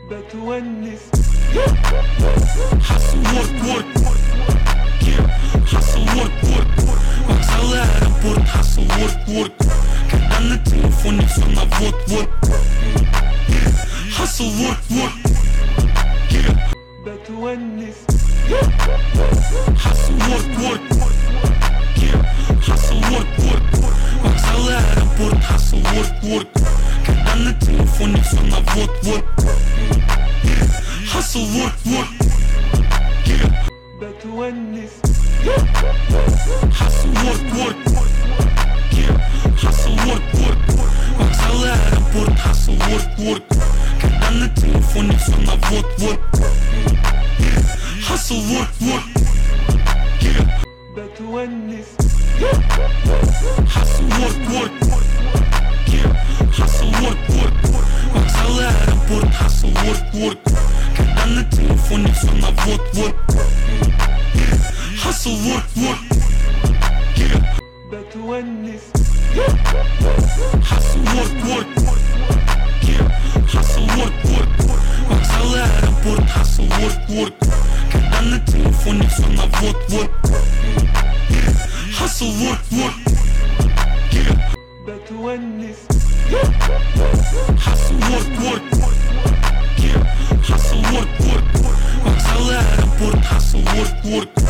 بتونس. Hustle, work. Yeah, hustle, work. Вокзал, аэропорт, hustle, work. Когда на телефоне все на вот. Yeah, hustle, work. Yeah, بتونس. hustle, work. Yeah, hustle, work. Вокзал, аэропорт, hustle, work. Когда на телефоне все на вот. Yeah, hustle, work. Yeah, بتونس. hustle, work. Yeah, hustle, work. Вокзал, аэропорт, hustle, work. Когда на телефоне все на вот. Yeah, hustle, work. Yeah, بتونس. hustle, work. Yeah, hustle, work. Вокзал, аэропорт, hustle, work. Когда на телефоне все на вот. Yeah, hustle, work. Yeah, بتونس. hustle, work. Yeah, hustle, work. Вокзал, аэропорт, hustle, work. Когда на телефоне все на вот. Yeah, hustle, work. Yeah, بتونس. hustle, work. Yeah, hustle, work. Вокзал, аэропорт, hustle, work.